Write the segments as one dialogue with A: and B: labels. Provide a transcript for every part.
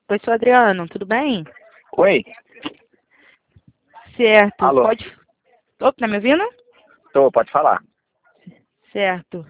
A: Oi, sou Adriano, tudo bem?
B: Oi,
A: Certo,
B: alô,
A: pode... Opa, tá me ouvindo?
B: pode falar.
A: Certo.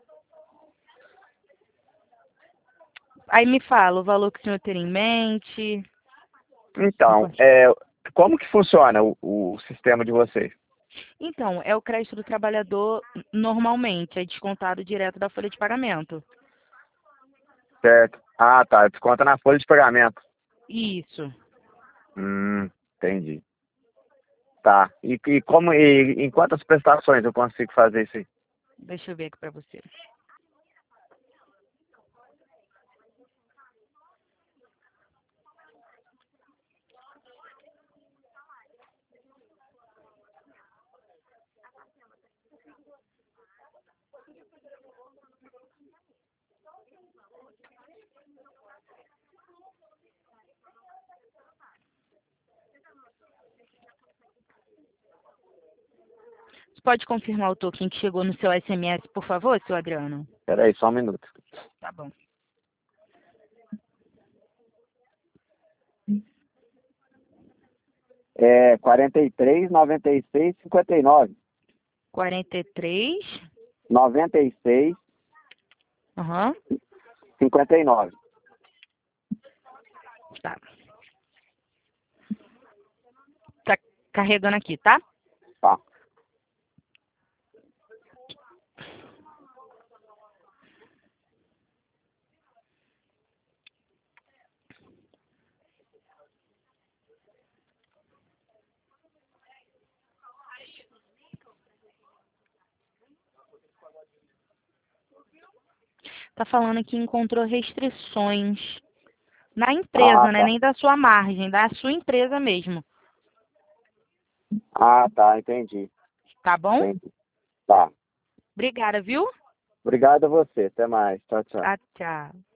A: Aí me fala o valor que o senhor teria em mente. Me
B: Então,
A: conte.
B: como que funciona o sistema de vocês?
A: Então, é o crédito do trabalhador normalmente, é descontado direto da folha de pagamento.
B: Certo? Ah, tá, desconta na folha de pagamento.
A: Isso.
B: Entendi. Tá, em quantas prestações eu consigo fazer isso aí?
A: Deixa eu ver aqui pra você. Você pode confirmar o token que chegou no seu SMS, por favor, seu Adriano?
B: Peraí, só um minuto.
A: Tá bom.
B: É 43, 96, 59.
A: 43.
B: 96,
A: Aham.
B: 59.
A: Tá. Tá carregando aqui, tá?
B: Tá.
A: Tá falando que encontrou restrições na
B: Ah,
A: empresa, né?
B: tá.
A: Nem da sua margem, da sua empresa mesmo.
B: Ah, tá, entendi.
A: Tá bom?
B: Entendi. Tá.
A: Obrigada, viu?
B: Obrigado a você. Até mais. Tchau, tchau.
A: Ah, tchau.